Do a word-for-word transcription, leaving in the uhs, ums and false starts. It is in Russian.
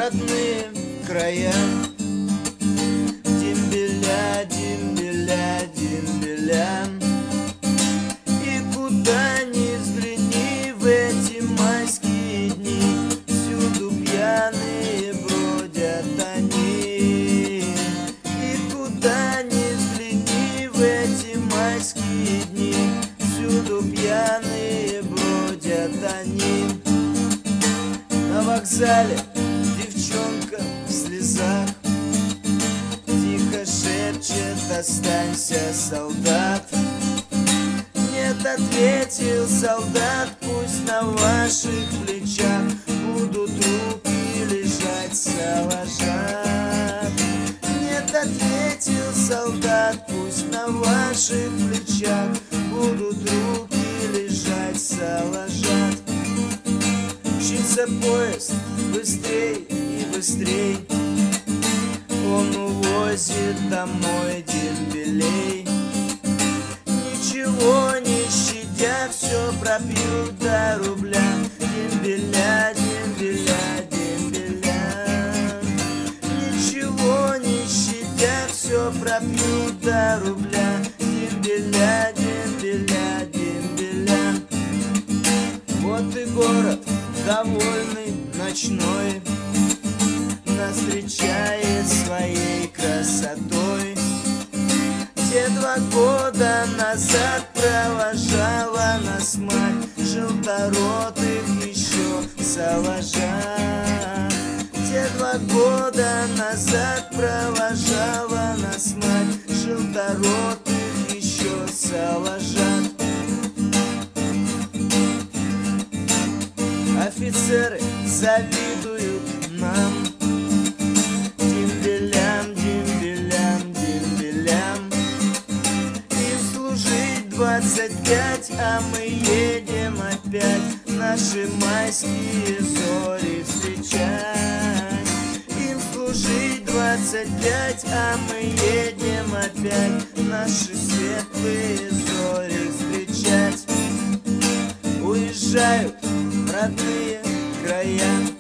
родные края. Дембеля, дембеля, дембеля. И куда ни взгляни в эти майские дни, всюду пьяные бродят они. И куда ни взгляни в эти майские дни, всюду пьяные бродят они. На вокзале девчонка в слезах тихо шепчет: останься, солдат. Нет, ответил солдат, пусть на ваших плечах будут руки лежать, салажат. Нет, ответил солдат, пусть на ваших плечах будут руки лежать, салажат. Мчится поезд быстрей и быстрей, он увозит домой дембелей. Ничего не щадя, все пропил до рубля. Дембеля, дембеля, дембеля. Ничего не щадя, все пропил до рубля. Дембеля, дембеля, дембеля. Вот и город довольный, ночной, нас встречает своей красотой. Где два года назад провожала нас мать желторотых еще салажат. Где два года назад провожала нас мать желторотых еще салажат. Офицеры завидуют нам, дембелям, дембелям, дембелям. Им служить двадцать пять, а мы едем опять наши майские зори встречать. Им служить двадцать пять, а мы едем опять наши светлые зори встречать. Уезжают в родные края.